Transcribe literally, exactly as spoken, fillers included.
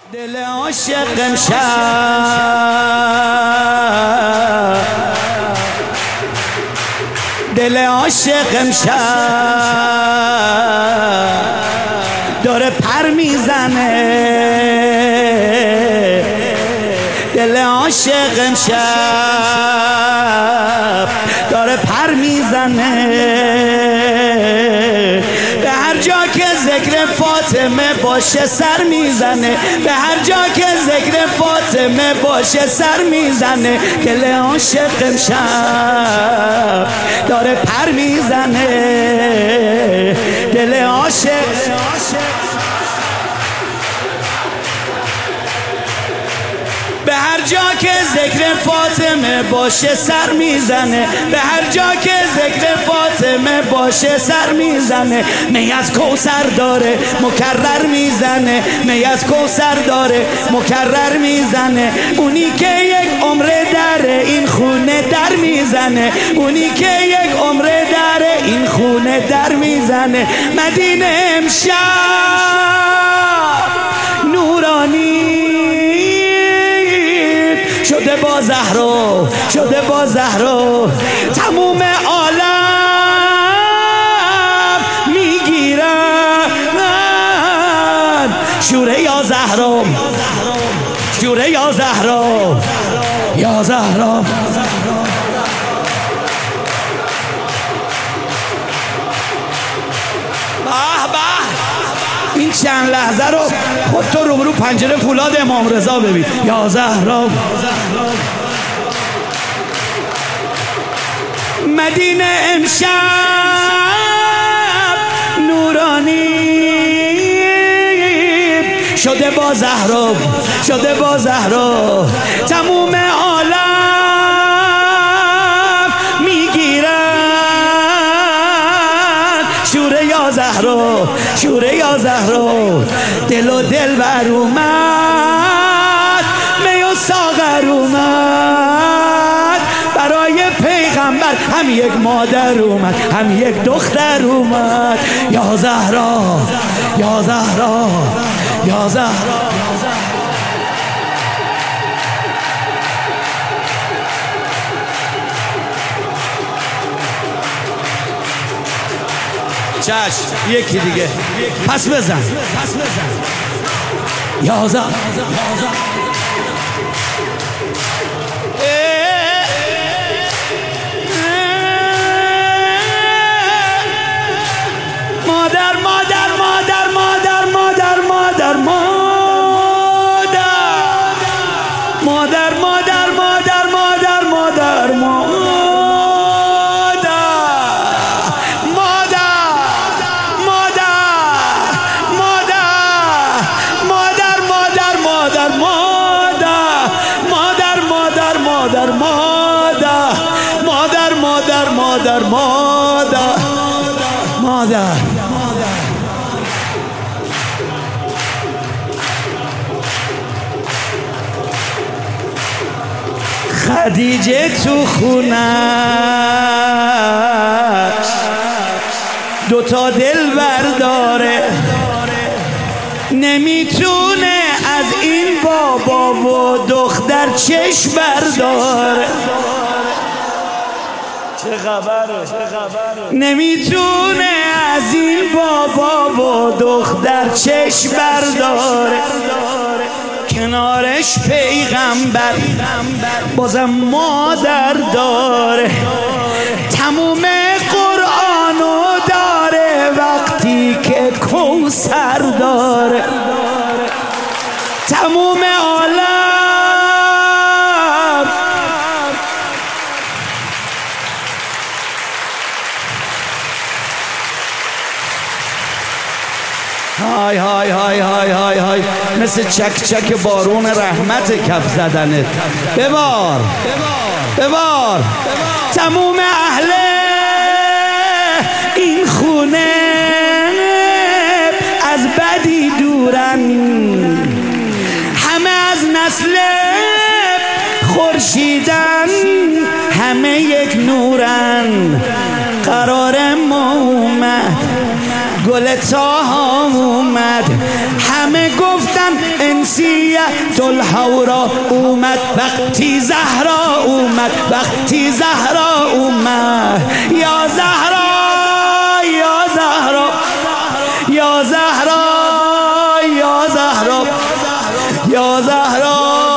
دل عاشق امشب دل عاشق امشب داره پر میزنه دل عاشق امشب داره پر میزنه به هر جا که ذکر فاطمه باشه سر میزنه به هر جا که ذکر فاطمه باشه سر میزنه دل عاشق امشب داره پر میزنه دل عاشق به هر جا که ذکر فاطمه باشه سر میزنه به هر جا که ذکر فاطمه باشه سر میزنه می از کوثر داره مکرر میزنه می از کوثر داره مکرر میزنه اونی که یک عمر در این خونه در میزنه اونی که یک عمر در این خونه در میزنه مدینه امشب نورانی شده با زهرا شده با زهرا تموم عالم میگیرن شوره یا زهرا شوره یا زهرا یا زهرا این چند لحظه رو خود تو روبرو پنجره فولاد امام رضا ببین یا زهرا مدینه امشب نورانی شده با زهرا شده با زهرا تموم عالم میگیرن شوره یا زهرا شوره یا زهرا دل و دل بر اومد می و ساغر اومد برای پیغمبر هم یک مادر اومد هم یک دختر اومد یا زهرا یا زهرا یا زهرا چشم یکی دیگه پس بزن پس بزن یا زهرا مادر مادر مادر مادر مادر مادر مادر مادر مادر مادر مادر مادر مادر مادر مادر مادر مادر مادر خدیجه تو خونش دوتا دل برداره نمیتونه از این بابا و دختر چشم برداره چه خبره چه خبره نمیتونه از این بابا و دختر چشم برداره کنارش پیغمبر بازم مادر داره تموم قرآنو داره وقتی که کوثر داره تموم عالم های های های های های های مثل چک چک بارون رحمت کف زدنت ببار ببار تموم اهل این خونه از بدی دورن همه از نسل خورشیدن همه یک نورن قرار ما اومد گل تاها اومد، همه گفتن انسیت الحورا اومد، وقتی زهرا اومد، وقتی زهرا اومد. یا زهرا یا زهرا یا زهرا یا زهرا یا زهرا